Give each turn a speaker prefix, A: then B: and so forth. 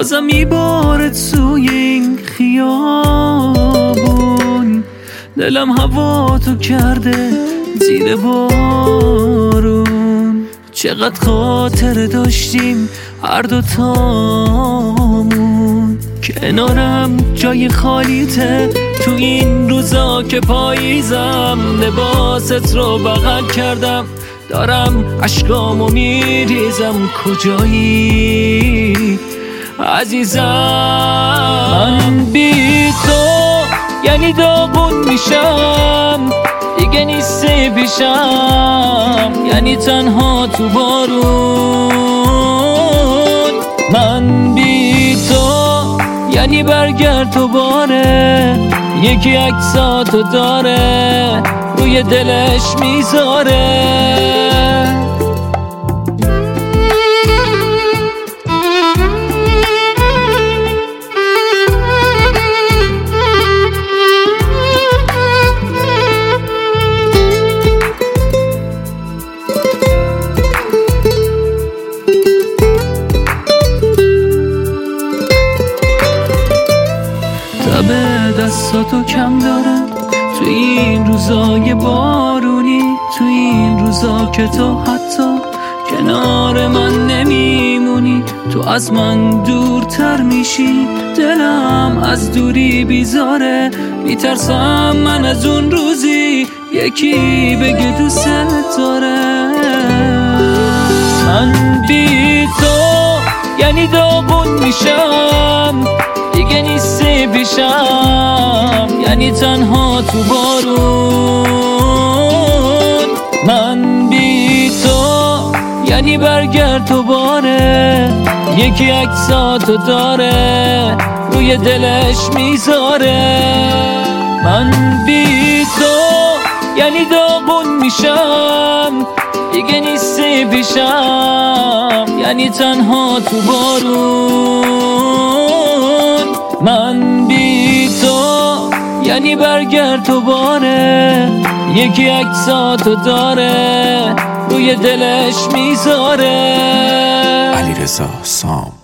A: بازم میباره توی این خیابون، دلم هوا تو کرده زیر بارون. چقدر خاطره داشتیم هر دوتامون، کنارم جای خالیته تو این روزا که پاییزم. لباست رو بغل کردم دارم اشکامو میریزم، کجایی عزیزم؟ من بی تو یعنی داغون میشم، دیگه نیستی پیشم، یعنی تنها تو بارون. من بی تو یعنی برگرد تو باره، یکی عکساتو داره روی دلش میذاره. تب دستاتو کم دارم تو این روزای بارونی، تو این روزا که تو حتی کنار من نمیمونی. تو از من دورتر میشی، دلم از دوری بیزاره، میترسم من از اون روزی یکی بگه دوست داره. من بی تو یعنی داغون میشم، دیگه نیستی پیشم، یعنی تنها تو بارون. من بی تو یعنی برگرد تو باره، یکی عکساتو داره روی دلش میذاره. من بی تو یعنی داغون میشم، دیگه نیستی پیشم، یعنی تنها تو بارون. من بی تو یعنی برگرد تو باره، یکی عکساتو داره روی دلش میذاره.
B: علیرضا سام.